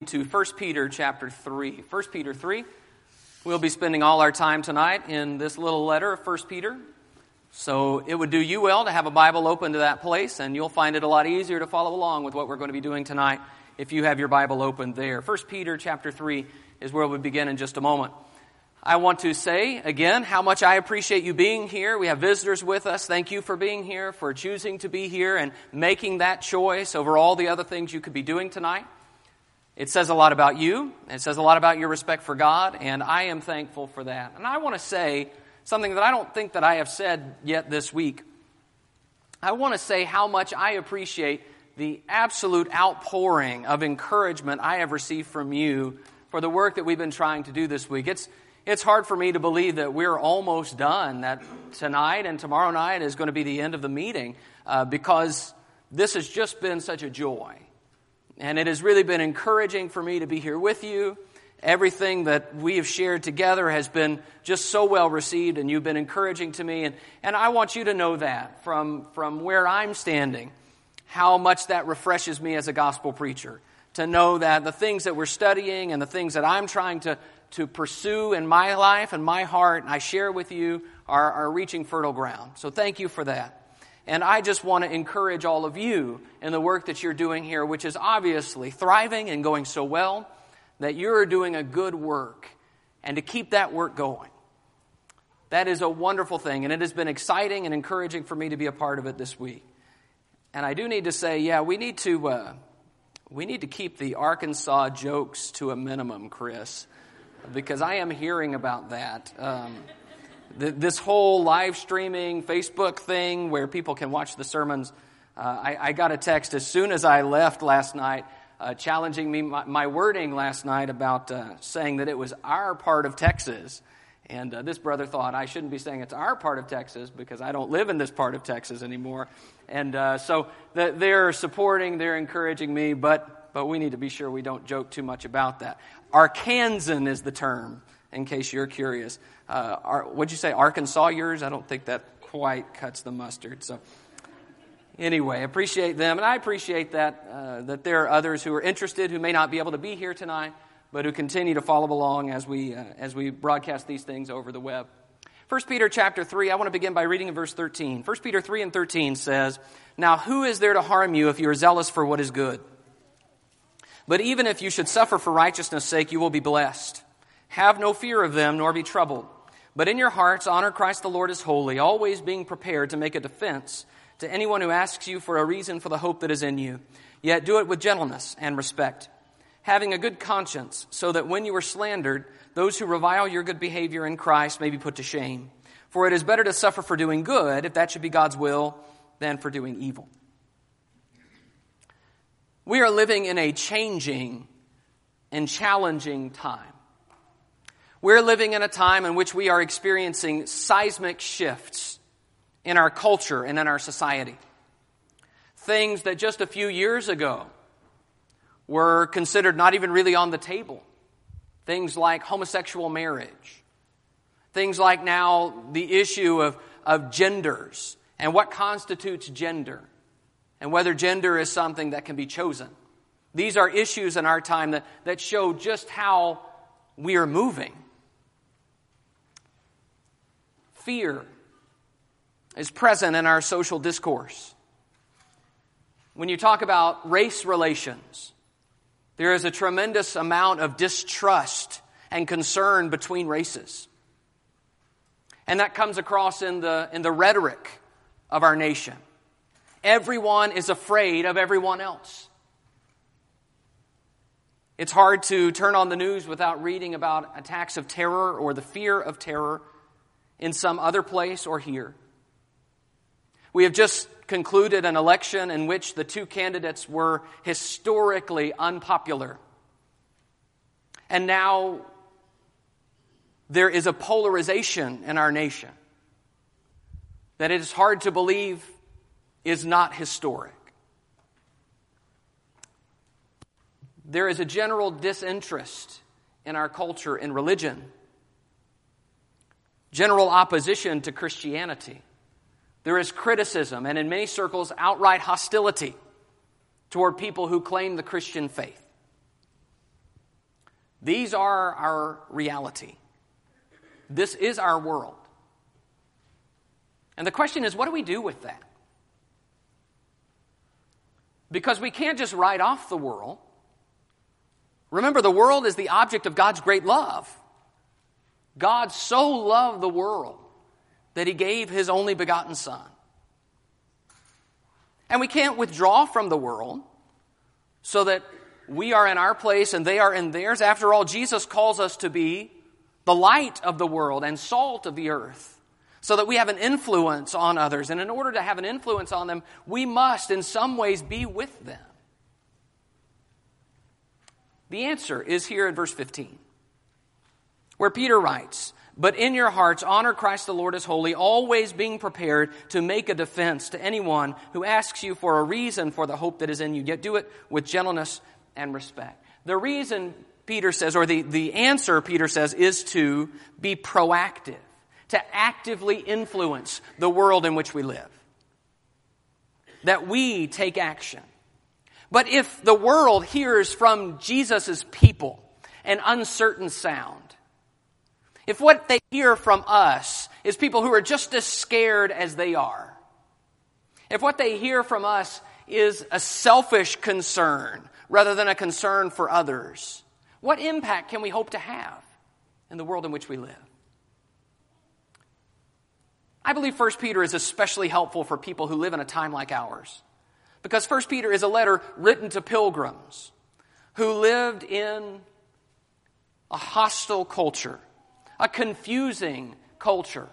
To 1 Peter chapter 3. 1 Peter 3. We'll be spending all our time tonight in this little letter of 1 Peter. So it would do you well to have a Bible open to that place, and you'll find it a lot easier to follow along with what we're going to be doing tonight if you have your Bible open there. 1 Peter chapter 3 is where we begin in just a moment. I want to say, again, how much I appreciate you being here. We have visitors with us. Thank you for being here, for choosing to be here and making that choice over all the other things you could be doing tonight. It says a lot about you. It says a lot about your respect for God, and I am thankful for that. And I want to say something that I don't think that I have said yet this week. I want to say how much I appreciate the absolute outpouring of encouragement I have received from you for the work that we've been trying to do this week. It's hard for me to believe that we're almost done, that tonight and tomorrow night is going to be the end of the meeting, because this has just been such a joy. And it has really been encouraging for me to be here with you. Everything that we have shared together has been just so well received, and you've been encouraging to me. And I want you to know that from where I'm standing, how much that refreshes me as a gospel preacher. To know that the things that we're studying and the things that I'm trying to pursue in my life and my heart, and I share with you, are reaching fertile ground. So thank you for that. And I just want to encourage all of you in the work that you're doing here, which is obviously thriving and going so well, that you're doing a good work, and to keep that work going. That is a wonderful thing, and it has been exciting and encouraging for me to be a part of it this week. And I do need to say, we need to keep the Arkansas jokes to a minimum, Chris, because I am hearing about that. This whole live streaming Facebook thing where people can watch the sermons, I got a text as soon as I left last night challenging me, my wording last night about saying that it was our part of Texas. And this brother thought I shouldn't be saying it's our part of Texas because I don't live in this part of Texas anymore. And so they're supporting, they're encouraging me, but we need to be sure we don't joke too much about that. Arkansan is the term, in case you're curious. What'd you say, Arkansas-yers? I don't think that quite cuts the mustard. So anyway, appreciate them. And I appreciate that there are others who are interested who may not be able to be here tonight, but who continue to follow along as we broadcast these things over the web. 1 Peter chapter 3, I want to begin by reading in verse 13. 1 Peter 3 and 13 says, "Now who is there to harm you if you are zealous for what is good? But even if you should suffer for righteousness' sake, you will be blessed. Have no fear of them, nor be troubled. But in your hearts honor Christ the Lord as holy, always being prepared to make a defense to anyone who asks you for a reason for the hope that is in you. Yet do it with gentleness and respect, having a good conscience, so that when you are slandered, those who revile your good behavior in Christ may be put to shame. For it is better to suffer for doing good, if that should be God's will, than for doing evil." We are living in a changing and challenging time. We're living in a time in which we are experiencing seismic shifts in our culture and in our society. Things that just a few years ago were considered not even really on the table. Things like homosexual marriage. Things like now the issue of genders and what constitutes gender and whether gender is something that can be chosen. These are issues in our time that show just how we are moving. Fear is present in our social discourse. When you talk about race relations, there is a tremendous amount of distrust and concern between races. And that comes across in the rhetoric of our nation. Everyone is afraid of everyone else. It's hard to turn on the news without reading about attacks of terror or the fear of terror in some other place or here. We have just concluded an election in which the two candidates were historically unpopular. And now there is a polarization in our nation that it is hard to believe is not historic. There is a general disinterest in our culture in religion, general opposition to Christianity. There is criticism and in many circles outright hostility toward people who claim the Christian faith. These are our reality. This is our world. And the question is, what do we do with that? Because we can't just write off the world. Remember, the world is the object of God's great love. God so loved the world that He gave His only begotten Son. And we can't withdraw from the world so that we are in our place and they are in theirs. After all, Jesus calls us to be the light of the world and salt of the earth so that we have an influence on others. And in order to have an influence on them, we must in some ways be with them. The answer is here in verse 15, where Peter writes, "But in your hearts honor Christ the Lord as holy, always being prepared to make a defense to anyone who asks you for a reason for the hope that is in you. Yet do it with gentleness and respect." The reason, Peter says, or the answer, Peter says, is to be proactive, to actively influence the world in which we live. That we take action. But if the world hears from Jesus' people an uncertain sound, if what they hear from us is people who are just as scared as they are, if what they hear from us is a selfish concern rather than a concern for others, what impact can we hope to have in the world in which we live? I believe 1 Peter is especially helpful for people who live in a time like ours. Because 1 Peter is a letter written to pilgrims who lived in a hostile culture, a confusing culture,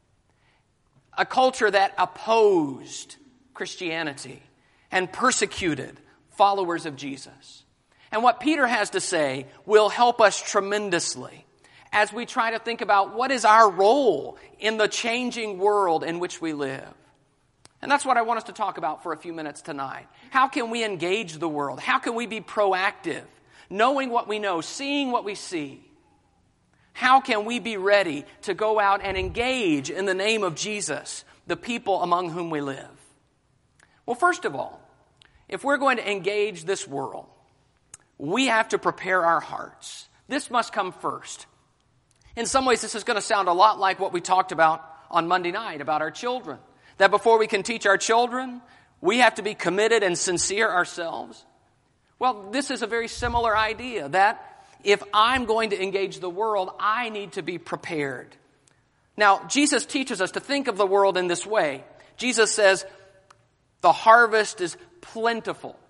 a culture that opposed Christianity and persecuted followers of Jesus. And what Peter has to say will help us tremendously as we try to think about what is our role in the changing world in which we live. And that's what I want us to talk about for a few minutes tonight. How can we engage the world? How can we be proactive, knowing what we know, seeing what we see? How can we be ready to go out and engage in the name of Jesus, the people among whom we live? Well, first of all, if we're going to engage this world, we have to prepare our hearts. This must come first. In some ways, this is going to sound a lot like what we talked about on Monday night about our children. That before we can teach our children, we have to be committed and sincere ourselves. Well, this is a very similar idea, that if I'm going to engage the world, I need to be prepared. Now, Jesus teaches us to think of the world in this way. Jesus says, the harvest is plentiful.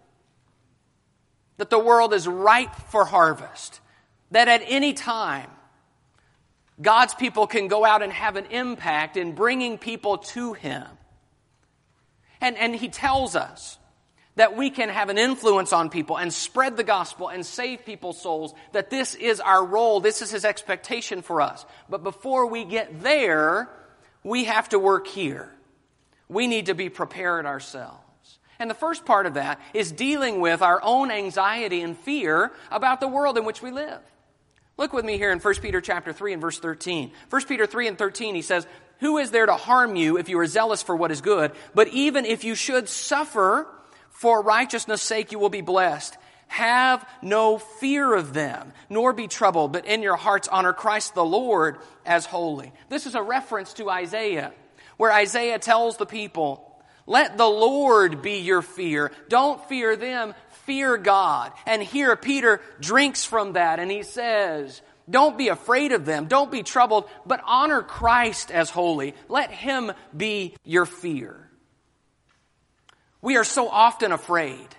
That the world is ripe for harvest. That at any time, God's people can go out and have an impact in bringing people to Him. And He tells us that we can have an influence on people and spread the gospel and save people's souls, that this is our role, this is His expectation for us. But before we get there, we have to work here. We need to be prepared ourselves. And the first part of that is dealing with our own anxiety and fear about the world in which we live. Look with me here in 1 Peter chapter 3 and verse 13. 1 Peter 3 and 13, he says, "Who is there to harm you if you are zealous for what is good? But even if you should suffer for righteousness' sake, you will be blessed. Have no fear of them, nor be troubled, but in your hearts honor Christ the Lord as holy." This is a reference to Isaiah, where Isaiah tells the people, let the Lord be your fear. Don't fear them, fear God. And here Peter drinks from that and he says, don't be afraid of them, don't be troubled, but honor Christ as holy. Let Him be your fear. We are so often afraid.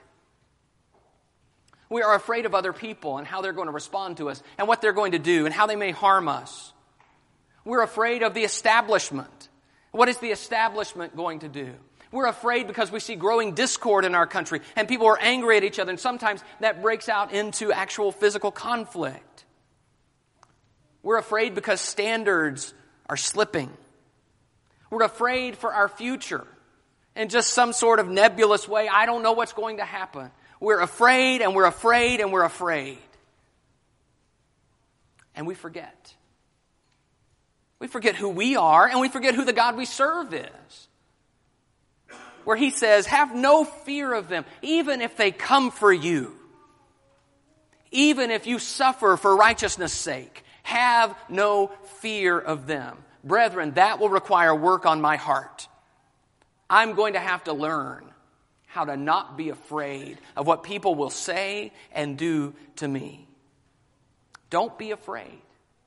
We are afraid of other people and how they're going to respond to us and what they're going to do and how they may harm us. We're afraid of the establishment. What is the establishment going to do? We're afraid because we see growing discord in our country and people are angry at each other, and sometimes that breaks out into actual physical conflict. We're afraid because standards are slipping. We're afraid for our future in just some sort of nebulous way. I don't know what's going to happen. We're afraid and we're afraid and we're afraid. And we forget. We forget who we are and we forget who the God we serve is. Where He says, have no fear of them, even if they come for you. Even if you suffer for righteousness' sake, have no fear of them. Brethren, that will require work on my heart. I'm going to have to learn how to not be afraid of what people will say and do to me. Don't be afraid.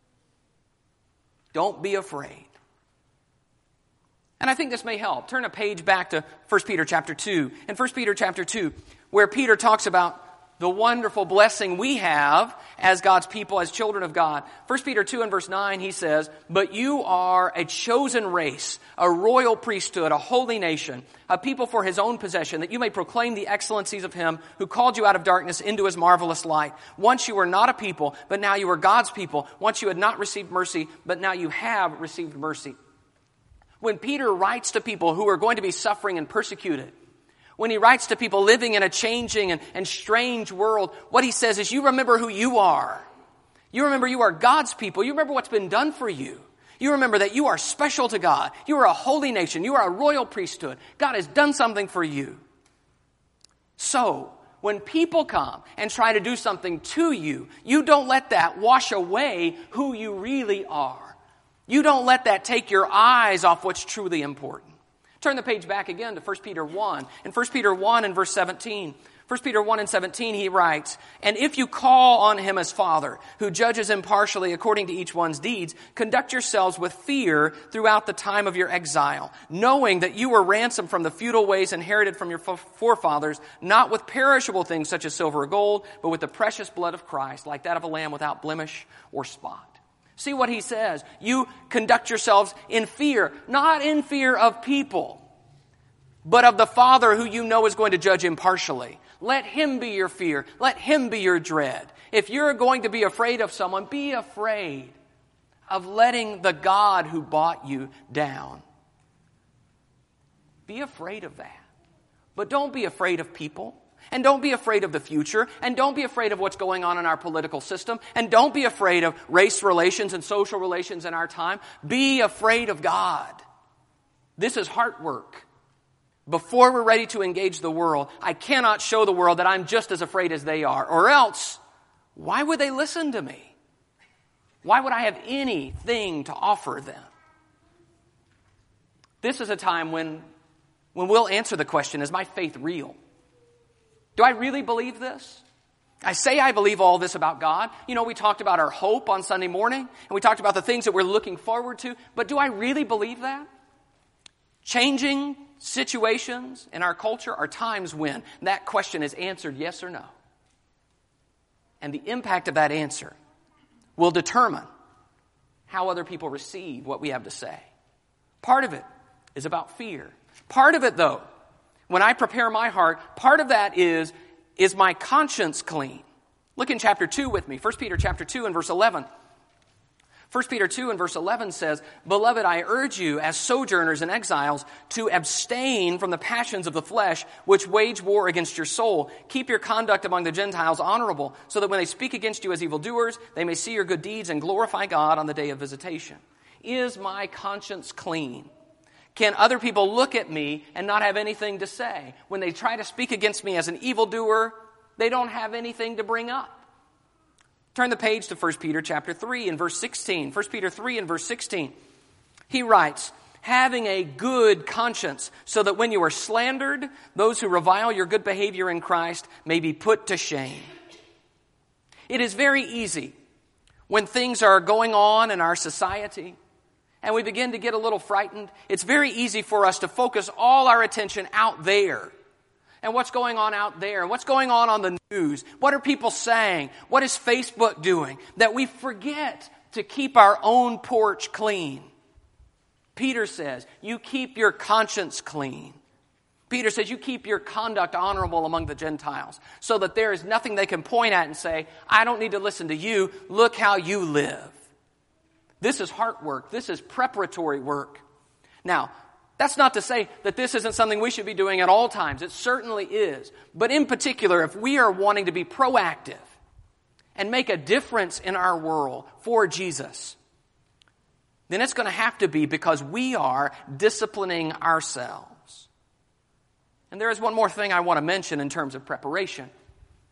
Don't be afraid. And I think this may help. Turn a page back to 1 Peter chapter 2. In 1 Peter chapter 2, where Peter talks about the wonderful blessing we have as God's people, as children of God. 1 Peter 2 and verse 9, he says, "But you are a chosen race, a royal priesthood, a holy nation, a people for his own possession, that you may proclaim the excellencies of him who called you out of darkness into his marvelous light. Once you were not a people, but now you are God's people. Once you had not received mercy, but now you have received mercy." When Peter writes to people who are going to be suffering and persecuted, when he writes to people living in a changing and strange world, what he says is, you remember who you are. You remember you are God's people. You remember what's been done for you. You remember that you are special to God. You are a holy nation. You are a royal priesthood. God has done something for you. So, when people come and try to do something to you, you don't let that wash away who you really are. You don't let that take your eyes off what's truly important. Turn the page back again to 1 Peter 1. In 1 Peter 1 and verse 17, 1 Peter 1 and 17, he writes, "And if you call on him as Father, who judges impartially according to each one's deeds, conduct yourselves with fear throughout the time of your exile, knowing that you were ransomed from the futile ways inherited from your forefathers, not with perishable things such as silver or gold, but with the precious blood of Christ, like that of a lamb without blemish or spot." See what he says. You conduct yourselves in fear, not in fear of people, but of the Father who you know is going to judge impartially. Let him be your fear. Let him be your dread. If you're going to be afraid of someone, be afraid of letting the God who bought you down. Be afraid of that. But don't be afraid of people. And don't be afraid of the future. And don't be afraid of what's going on in our political system. And don't be afraid of race relations and social relations in our time. Be afraid of God. This is heart work. Before we're ready to engage the world, I cannot show the world that I'm just as afraid as they are. Or else, why would they listen to me? Why would I have anything to offer them? This is a time when we'll answer the question, is my faith real? Do I really believe this? I say I believe all this about God. You know, we talked about our hope on Sunday morning, and we talked about the things that we're looking forward to, but do I really believe that? Changing situations in our culture are times when that question is answered yes or no. And the impact of that answer will determine how other people receive what we have to say. Part of it is about fear. Part of it, though, when I prepare my heart, part of that is my conscience clean? Look in chapter 2 with me. 1 Peter chapter 2 and verse 11. 1 Peter 2 and verse 11 says, "Beloved, I urge you as sojourners and exiles to abstain from the passions of the flesh which wage war against your soul. Keep your conduct among the Gentiles honorable, so that when they speak against you as evildoers, they may see your good deeds and glorify God on the day of visitation." Is my conscience clean? Can other people look at me and not have anything to say? When they try to speak against me as an evildoer, they don't have anything to bring up. Turn the page to 1 Peter chapter 3 and verse 16. 1 Peter 3 and verse 16. He writes, "Having a good conscience, so that when you are slandered, those who revile your good behavior in Christ may be put to shame." It is very easy when things are going on in our society and we begin to get a little frightened. It's very easy for us to focus all our attention out there. And what's going on out there? What's going on the news? What are people saying? What is Facebook doing? That we forget to keep our own porch clean. Peter says, you keep your conscience clean. Peter says, you keep your conduct honorable among the Gentiles, so that there is nothing they can point at and say, I don't need to listen to you. Look how you live. This is heart work. This is preparatory work. Now, that's not to say that this isn't something we should be doing at all times. It certainly is. But in particular, if we are wanting to be proactive and make a difference in our world for Jesus, then it's going to have to be because we are disciplining ourselves. And there is one more thing I want to mention in terms of preparation.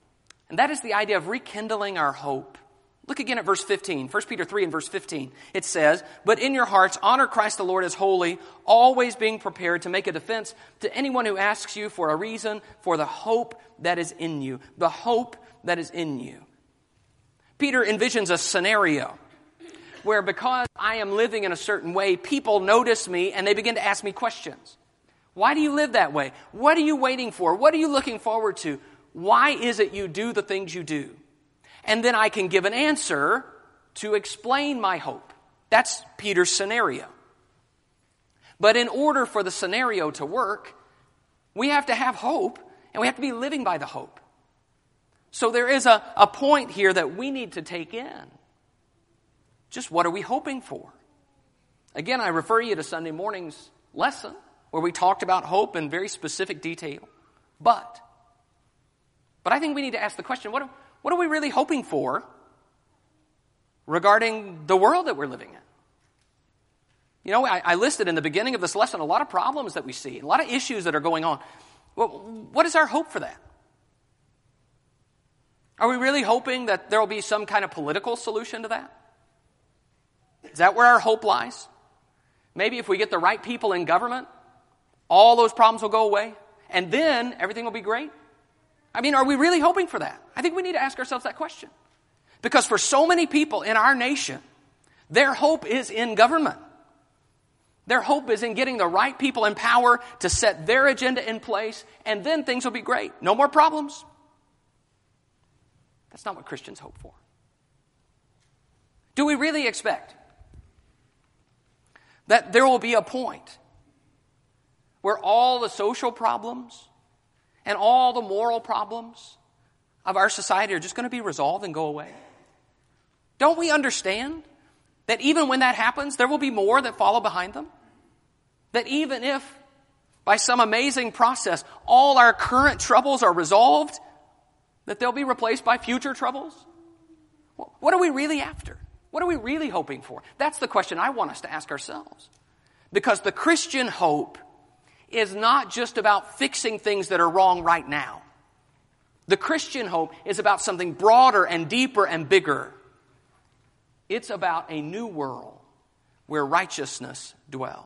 And that is the idea of rekindling our hope. Look again at verse 15, 1 Peter 3 and verse 15. It says, "But in your hearts honor Christ the Lord as holy, always being prepared to make a defense to anyone who asks you for a reason for the hope that is in you." The hope that is in you. Peter envisions a scenario where, because I am living in a certain way, people notice me and they begin to ask me questions. Why do you live that way? What are you waiting for? What are you looking forward to? Why is it you do the things you do? And then I can give an answer to explain my hope. That's Peter's scenario. But in order for the scenario to work, we have to have hope, and we have to be living by the hope. So there is a point here that we need to take in. Just what are we hoping for? Again, I refer you to Sunday morning's lesson where we talked about hope in very specific detail. But I think we need to ask the question, what are we really hoping for regarding the world that we're living in? You know, I listed in the beginning of this lesson a lot of problems that we see, a lot of issues that are going on. Well, what is our hope for that? Are we really hoping that there will be some kind of political solution to that? Is that where our hope lies? Maybe if we get the right people in government, all those problems will go away, and then everything will be great? I mean, are we really hoping for that? I think we need to ask ourselves that question. Because for so many people in our nation, their hope is in government. Their hope is in getting the right people in power to set their agenda in place, and then things will be great. No more problems. That's not what Christians hope for. Do we really expect that there will be a point where all the social problems and all the moral problems of our society are just going to be resolved and go away? Don't we understand that even when that happens, there will be more that follow behind them? That even if, by some amazing process, all our current troubles are resolved, that they'll be replaced by future troubles? What are we really after? What are we really hoping for? That's the question I want us to ask ourselves. Because the Christian hope is not just about fixing things that are wrong right now. The Christian hope is about something broader and deeper and bigger. It's about a new world where righteousness dwells.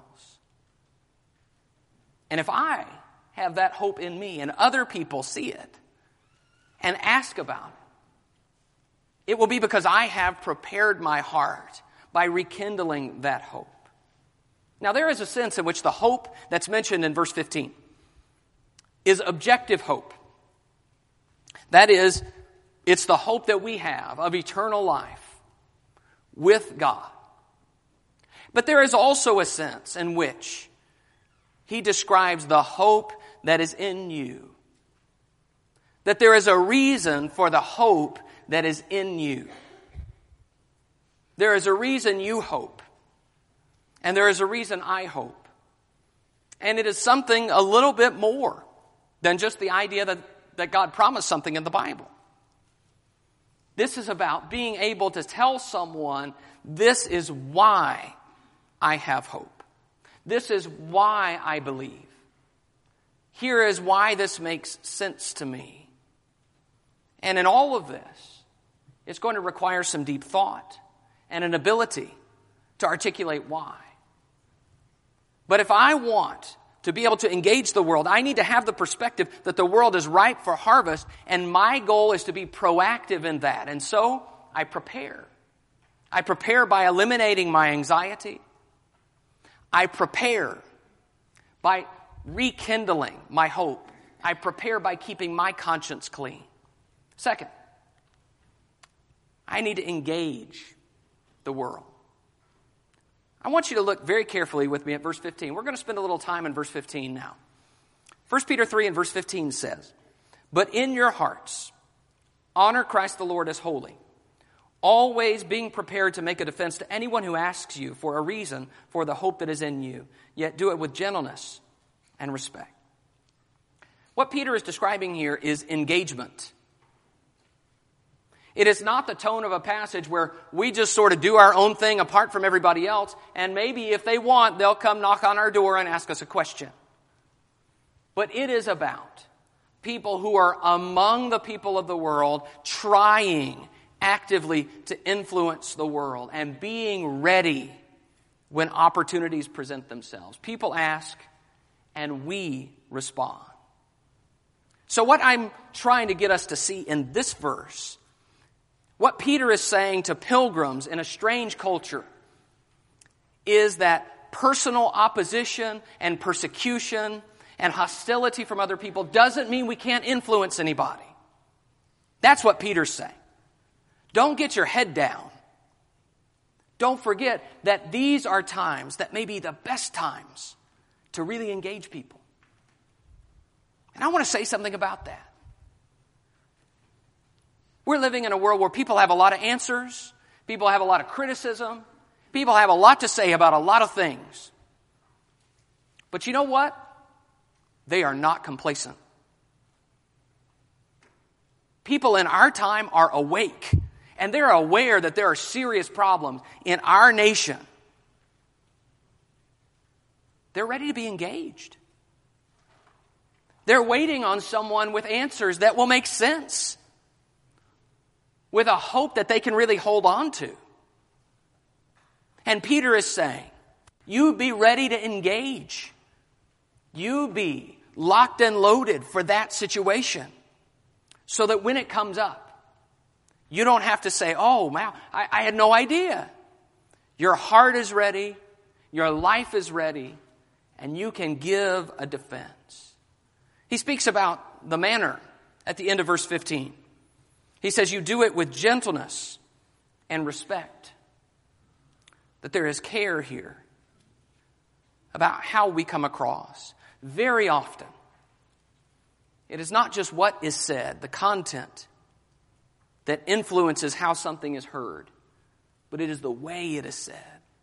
And if I have that hope in me and other people see it and ask about it, it will be because I have prepared my heart by rekindling that hope. Now, there is a sense in which the hope that's mentioned in verse 15 is objective hope. That is, it's the hope that we have of eternal life with God. But there is also a sense in which he describes the hope that is in you. That there is a reason for the hope that is in you. There is a reason you hope. And there is a reason I hope. And it is something a little bit more than just the idea that God promised something in the Bible. This is about being able to tell someone, this is why I have hope. This is why I believe. Here is why this makes sense to me. And in all of this, it's going to require some deep thought and an ability to articulate why. But if I want to be able to engage the world, I need to have the perspective that the world is ripe for harvest, and my goal is to be proactive in that. And so I prepare. I prepare by eliminating my anxiety. I prepare by rekindling my hope. I prepare by keeping my conscience clean. Second, I need to engage the world. I want you to look very carefully with me at verse 15. We're going to spend a little time in verse 15 now. 1 Peter 3 and verse 15 says, "But in your hearts, honor Christ the Lord as holy, always being prepared to make a defense to anyone who asks you for a reason for the hope that is in you, yet do it with gentleness and respect." What Peter is describing here is engagement. It is not the tone of a passage where we just sort of do our own thing apart from everybody else, and maybe if they want, they'll come knock on our door and ask us a question. But it is about People who are among the people of the world, trying actively to influence the world and being ready when opportunities present themselves. People ask, and we respond. So what I'm trying to get us to see in this verse, what Peter is saying to pilgrims in a strange culture, is that personal opposition and persecution and hostility from other people doesn't mean we can't influence anybody. That's what Peter's saying. Don't get your head down. Don't forget that these are times that may be the best times to really engage people. And I want to say something about that. We're living in a world where people have a lot of answers, people have a lot of criticism, people have a lot to say about a lot of things. But you know what? They are not complacent. People in our time are awake, and they're aware that there are serious problems in our nation. They're ready to be engaged. They're waiting on someone with answers that will make sense, with a hope that they can really hold on to. And Peter is saying, you be ready to engage. You be locked and loaded for that situation, so that when it comes up, you don't have to say, oh, wow, I had no idea. Your heart is ready, your life is ready, and you can give a defense. He speaks about the manner at the end of verse 15. He says, you do it with gentleness and respect. That there is care here about how we come across. Very often, it is not just what is said, the content, that influences how something is heard, but it is the way it is said.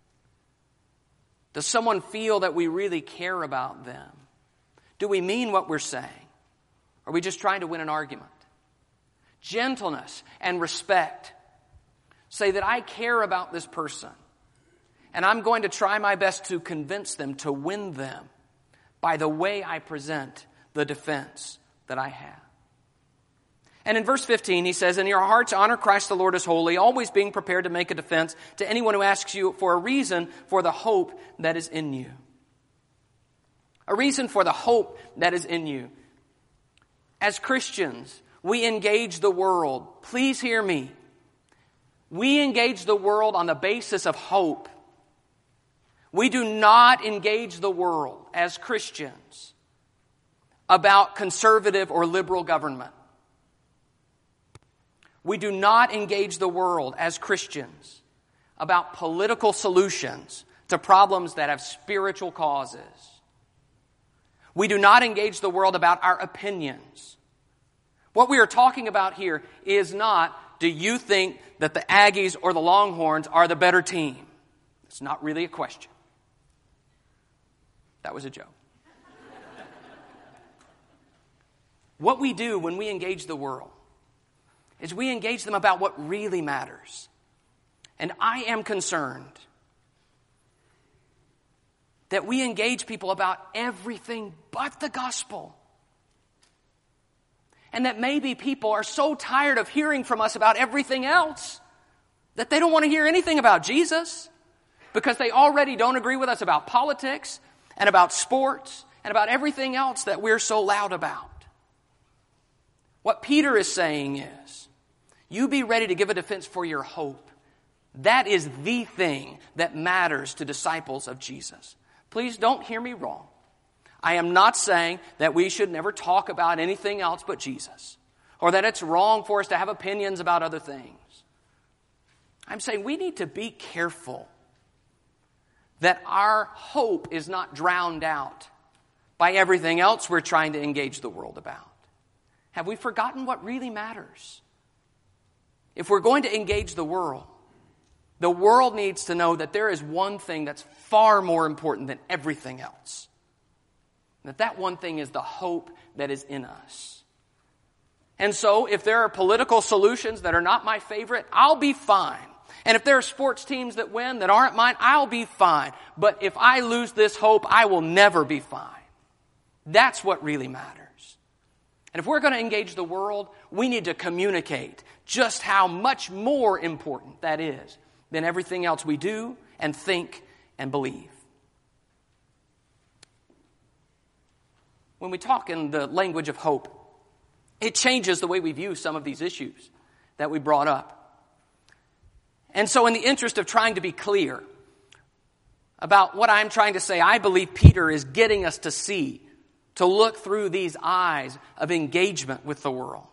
Does someone feel that we really care about them? Do we mean what we're saying? Are we just trying to win an argument? Gentleness and respect say that I care about this person, and I'm going to try my best to convince them, to win them, by the way I present the defense that I have. And in verse 15, he says, in your hearts honor Christ the Lord as holy, always being prepared to make a defense to anyone who asks you for a reason for the hope that is in you. A reason for the hope that is in you. As Christians, we engage the world. Please hear me. We engage the world on the basis of hope. We do not engage the world as Christians about conservative or liberal government. We do not engage the world as Christians about political solutions to problems that have spiritual causes. We do not engage the world about our opinions. What we are talking about here is not, do you think that the Aggies or the Longhorns are the better team? It's not really a question. That was a joke. What we do when we engage the world is we engage them about what really matters. And I am concerned that we engage people about everything but the gospel. And that maybe people are so tired of hearing from us about everything else that they don't want to hear anything about Jesus, because they already don't agree with us about politics and about sports and about everything else that we're so loud about. What Peter is saying is, you be ready to give a defense for your hope. That is the thing that matters to disciples of Jesus. Please don't hear me wrong. I am not saying that we should never talk about anything else but Jesus, or that it's wrong for us to have opinions about other things. I'm saying we need to be careful that our hope is not drowned out by everything else we're trying to engage the world about. Have we forgotten what really matters? If we're going to engage the world needs to know that there is one thing that's far more important than everything else. That one thing is the hope that is in us. And so, if there are political solutions that are not my favorite, I'll be fine. And if there are sports teams that win that aren't mine, I'll be fine. But if I lose this hope, I will never be fine. That's what really matters. And if we're going to engage the world, we need to communicate just how much more important that is than everything else we do and think and believe. When we talk in the language of hope, it changes the way we view some of these issues that we brought up. And so in the interest of trying to be clear about what I'm trying to say, I believe Peter is getting us to see, to look through these eyes of engagement with the world.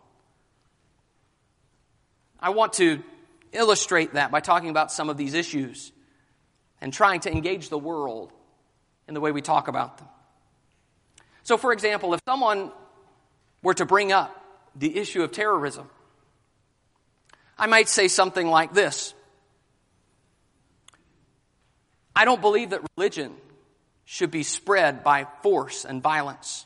I want to illustrate that by talking about some of these issues and trying to engage the world in the way we talk about them. So, for example, if someone were to bring up the issue of terrorism, I might say something like this: I don't believe that religion should be spread by force and violence.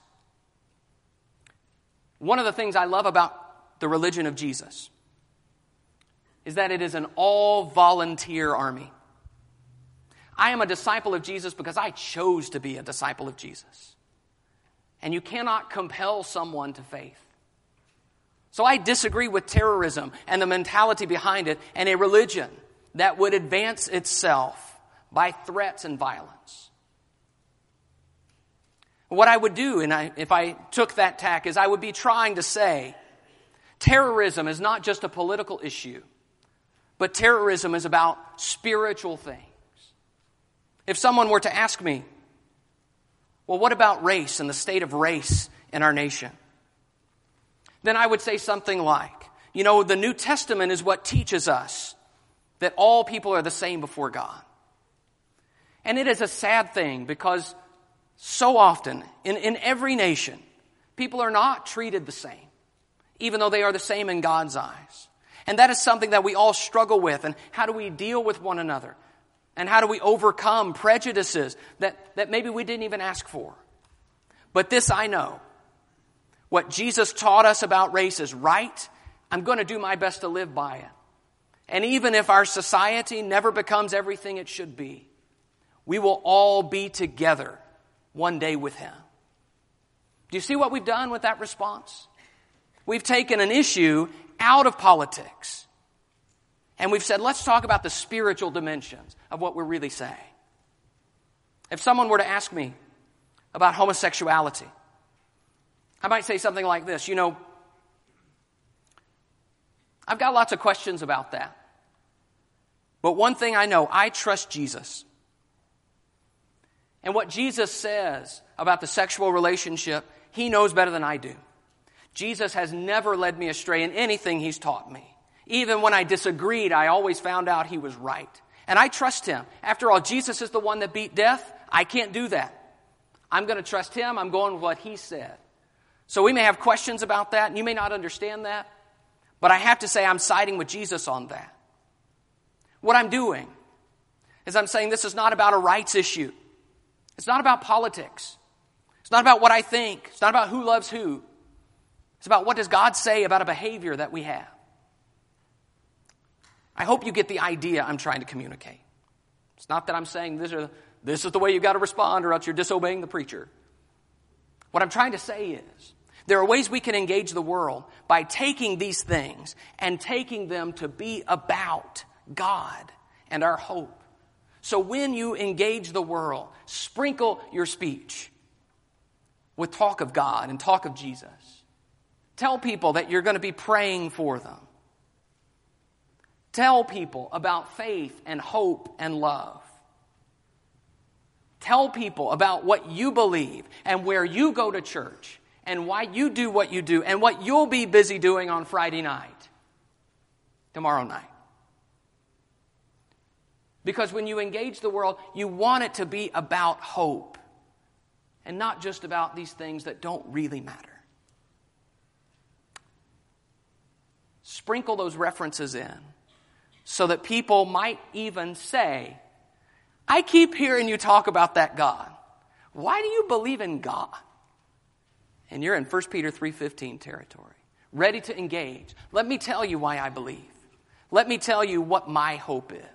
One of the things I love about the religion of Jesus is that it is an all-volunteer army. I am a disciple of Jesus because I chose to be a disciple of Jesus. And you cannot compel someone to faith. So I disagree with terrorism and the mentality behind it and a religion that would advance itself by threats and violence. What I would do, if I took that tack, is I would be trying to say terrorism is not just a political issue, but terrorism is about spiritual things. If someone were to ask me, well, what about race and the state of race in our nation? Then I would say something like, the New Testament is what teaches us that all people are the same before God. And it is a sad thing because so often in every nation, people are not treated the same, even though they are the same in God's eyes. And that is something that we all struggle with. And how do we deal with one another? And how do we overcome prejudices that maybe we didn't even ask for? But this I know. What Jesus taught us about race is right. I'm going to do my best to live by it. And even if our society never becomes everything it should be, we will all be together one day with Him. Do you see what we've done with that response? We've taken an issue out of politics. And we've said, let's talk about the spiritual dimensions of what we're really saying. If someone were to ask me about homosexuality, I might say something like this: I've got lots of questions about that. But one thing I know, I trust Jesus. And what Jesus says about the sexual relationship, He knows better than I do. Jesus has never led me astray in anything He's taught me. Even when I disagreed, I always found out He was right. And I trust Him. After all, Jesus is the one that beat death. I can't do that. I'm going to trust Him. I'm going with what He said. So we may have questions about that, and you may not understand that. But I have to say I'm siding with Jesus on that. What I'm doing is I'm saying this is not about a rights issue. It's not about politics. It's not about what I think. It's not about who loves who. It's about what does God say about a behavior that we have. I hope you get the idea I'm trying to communicate. It's not that I'm saying this is the way you've got to respond or else you're disobeying the preacher. What I'm trying to say is there are ways we can engage the world by taking these things and taking them to be about God and our hope. So when you engage the world, sprinkle your speech with talk of God and talk of Jesus. Tell people that you're going to be praying for them. Tell people about faith and hope and love. Tell people about what you believe and where you go to church and why you do what you do and what you'll be busy doing on Friday night, tomorrow night. Because when you engage the world, you want it to be about hope and not just about these things that don't really matter. Sprinkle those references in so that people might even say, I keep hearing you talk about that God. Why do you believe in God? And you're in 1 Peter 3:15 territory, ready to engage. Let me tell you why I believe. Let me tell you what my hope is.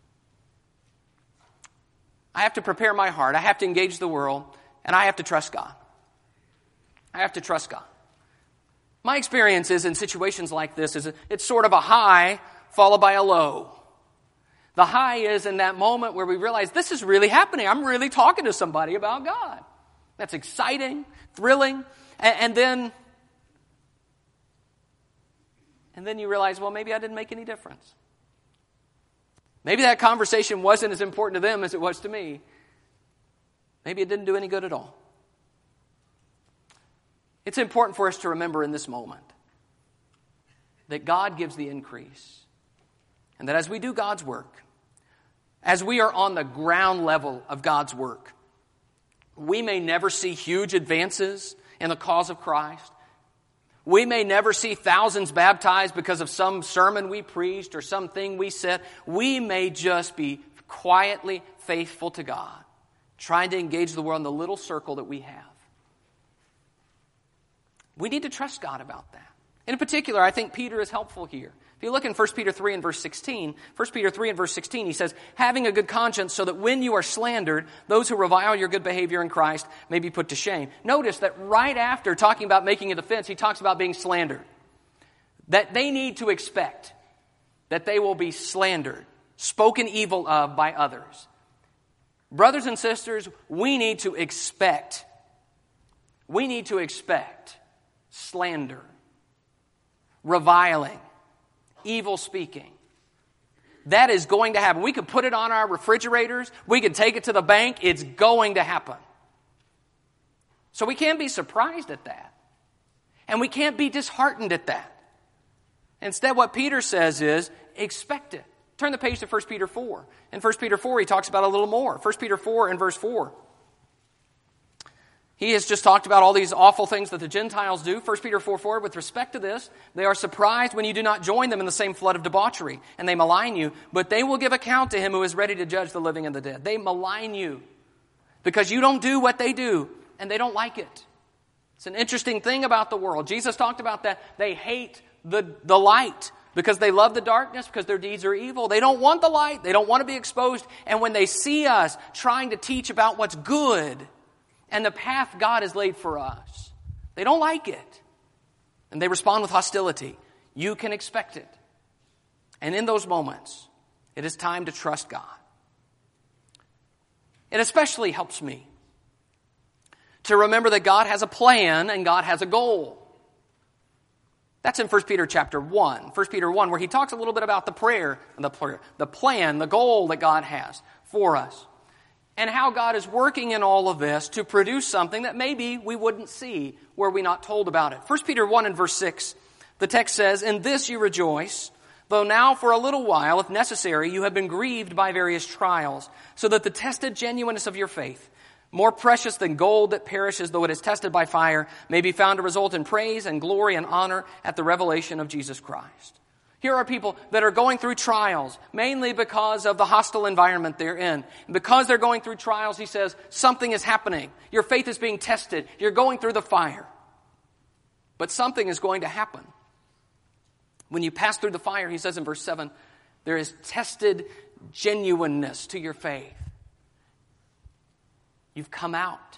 I have to prepare my heart. I have to engage the world, and I have to trust God. I have to trust God. My experience is in situations like this is it's sort of a high followed by a low. The high is in that moment where we realize this is really happening. I'm really talking to somebody about God. That's exciting, thrilling, and then you realize, well, maybe I didn't make any difference. Maybe that conversation wasn't as important to them as it was to me. Maybe it didn't do any good at all. It's important for us to remember in this moment that God gives the increase. And that as we do God's work, as we are on the ground level of God's work, we may never see huge advances in the cause of Christ. We may never see thousands baptized because of some sermon we preached or something we said. We may just be quietly faithful to God, trying to engage the world in the little circle that we have. We need to trust God about that. In particular, I think Peter is helpful here. If you look in 1 Peter 3 and verse 16, 1 Peter 3 and verse 16, he says, having a good conscience so that when you are slandered, those who revile your good behavior in Christ may be put to shame. Notice that right after talking about making a defense, he talks about being slandered. That they need to expect that they will be slandered, spoken evil of by others. Brothers and sisters, we need to expect slander, reviling, evil speaking. That is going to happen. We could put it on our refrigerators. We could take it to the bank. It's going to happen. So we can't be surprised at that. And we can't be disheartened at that. Instead, what Peter says is, expect it. Turn the page to 1 Peter 4. In 1 Peter 4, he talks about a little more. 1 Peter 4 and verse 4. He has just talked about all these awful things that the Gentiles do. 1 Peter 4:4, with respect to this, they are surprised when you do not join them in the same flood of debauchery, and they malign you, but they will give account to him who is ready to judge the living and the dead. They malign you because you don't do what they do, and they don't like it. It's an interesting thing about the world. Jesus talked about that. They hate the light because they love the darkness, because their deeds are evil. They don't want the light. They don't want to be exposed. And when they see us trying to teach about what's good and the path God has laid for us, they don't like it. And they respond with hostility. You can expect it. And in those moments, it is time to trust God. It especially helps me to remember that God has a plan and God has a goal. That's in 1 Peter chapter 1. 1 Peter 1, where he talks a little bit about the plan, the goal that God has for us. And how God is working in all of this to produce something that maybe we wouldn't see were we not told about it. 1 Peter 1 and verse 6, the text says, in this you rejoice, though now for a little while, if necessary, you have been grieved by various trials, so that the tested genuineness of your faith, more precious than gold that perishes though it is tested by fire, may be found to result in praise and glory and honor at the revelation of Jesus Christ. Here are people that are going through trials, mainly because of the hostile environment they're in. And because they're going through trials, he says, something is happening. Your faith is being tested. You're going through the fire. But something is going to happen. When you pass through the fire, he says in verse 7, there is tested genuineness to your faith. You've come out.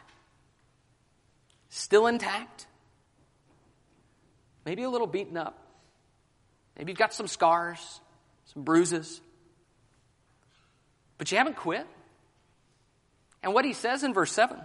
Still intact. Maybe a little beaten up. Maybe you've got some scars, some bruises. But you haven't quit. And what he says in verse 7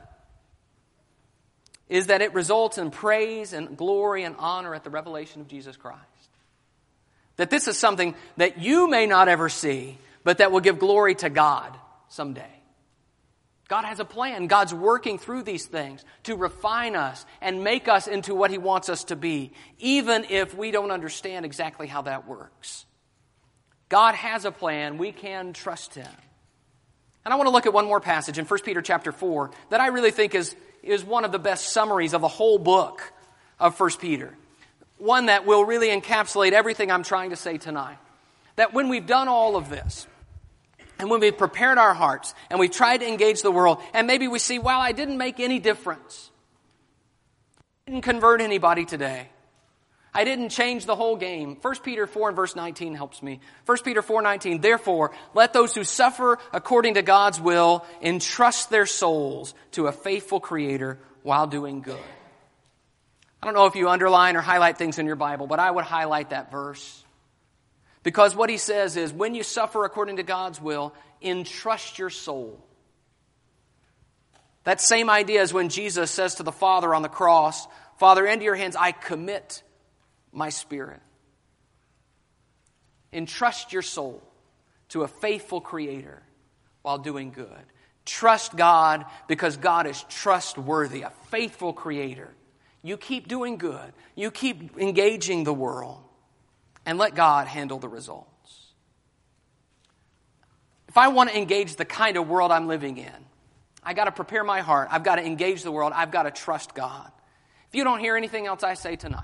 is that it results in praise and glory and honor at the revelation of Jesus Christ. That this is something that you may not ever see, but that will give glory to God someday. God has a plan. God's working through these things to refine us and make us into what he wants us to be, even if we don't understand exactly how that works. God has a plan. We can trust him. And I want to look at one more passage in 1 Peter chapter 4 that I really think is one of the best summaries of the whole book of 1 Peter. One that will really encapsulate everything I'm trying to say tonight. That when we've done all of this, and when we've prepared our hearts and we've tried to engage the world, and maybe we see, wow, I didn't make any difference. I didn't convert anybody today. I didn't change the whole game. 1 Peter 4 and verse 19 helps me. 1 Peter 4:19, therefore, let those who suffer according to God's will entrust their souls to a faithful Creator while doing good. I don't know if you underline or highlight things in your Bible, but I would highlight that verse. Because what he says is, when you suffer according to God's will, entrust your soul. That same idea as when Jesus says to the Father on the cross, Father, into your hands I commit my spirit. Entrust your soul to a faithful Creator while doing good. Trust God because God is trustworthy, a faithful Creator. You keep doing good. You keep engaging the world. And let God handle the results. If I want to engage the kind of world I'm living in, I got to prepare my heart. I've got to engage the world. I've got to trust God. If you don't hear anything else I say tonight,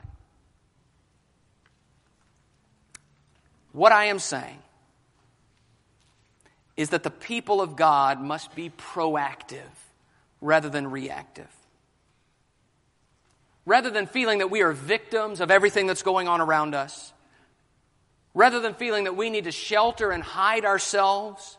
what I am saying is that the people of God must be proactive rather than reactive. Rather than feeling that we are victims of everything that's going on around us, rather than feeling that we need to shelter and hide ourselves,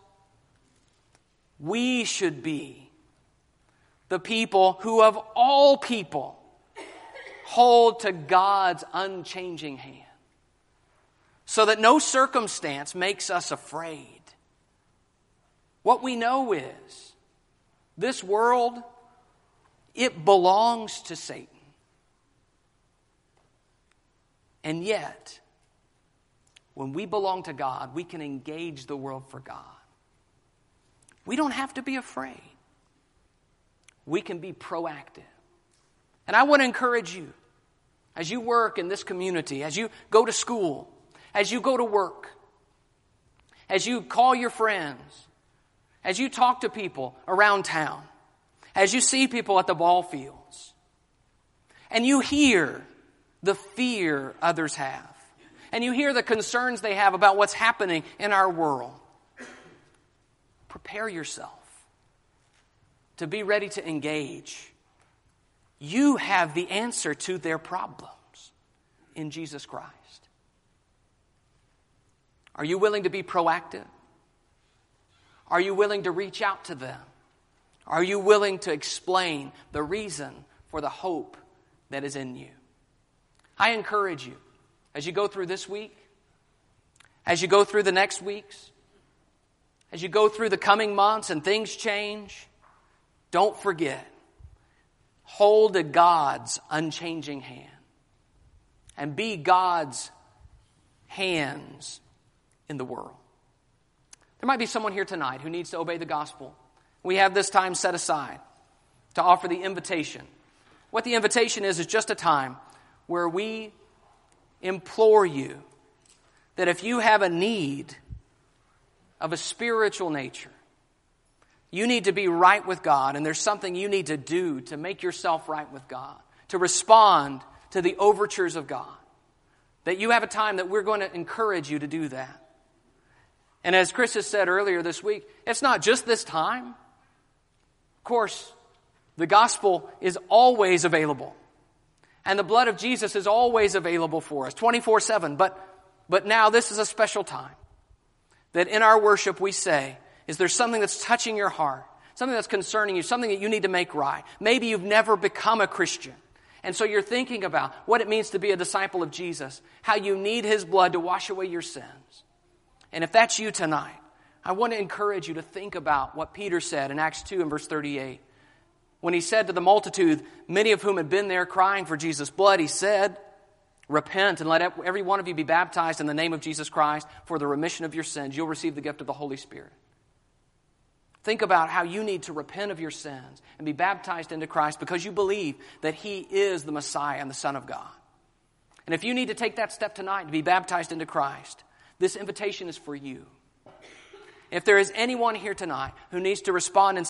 we should be the people who of all people hold to God's unchanging hand, so that no circumstance makes us afraid. What we know is, this world, it belongs to Satan. And yet, when we belong to God, we can engage the world for God. We don't have to be afraid. We can be proactive. And I want to encourage you, as you work in this community, as you go to school, as you go to work, as you call your friends, as you talk to people around town, as you see people at the ball fields, and you hear the fear others have, and you hear the concerns they have about what's happening in our world, prepare yourself to be ready to engage. You have the answer to their problems in Jesus Christ. Are you willing to be proactive? Are you willing to reach out to them? Are you willing to explain the reason for the hope that is in you? I encourage you, as you go through this week, as you go through the next weeks, as you go through the coming months and things change, don't forget, hold to God's unchanging hand and be God's hands in the world. There might be someone here tonight who needs to obey the gospel. We have this time set aside to offer the invitation. What the invitation is just a time where we implore you that if you have a need of a spiritual nature, you need to be right with God, and there's something you need to do to make yourself right with God, to respond to the overtures of God, that you have a time that we're going to encourage you to do that. And as Chris has said earlier this week, it's not just this time. Of course, the gospel is always available. And the blood of Jesus is always available for us, 24/7. But now this is a special time that in our worship we say, is there something that's touching your heart, something that's concerning you, something that you need to make right? Maybe you've never become a Christian. And so you're thinking about what it means to be a disciple of Jesus, how you need His blood to wash away your sins. And if that's you tonight, I want to encourage you to think about what Peter said in Acts 2 and verse 38. When he said to the multitude, many of whom had been there crying for Jesus' blood, he said, repent and let every one of you be baptized in the name of Jesus Christ for the remission of your sins. You'll receive the gift of the Holy Spirit. Think about how you need to repent of your sins and be baptized into Christ because you believe that He is the Messiah and the Son of God. And if you need to take that step tonight to be baptized into Christ, this invitation is for you. If there is anyone here tonight who needs to respond in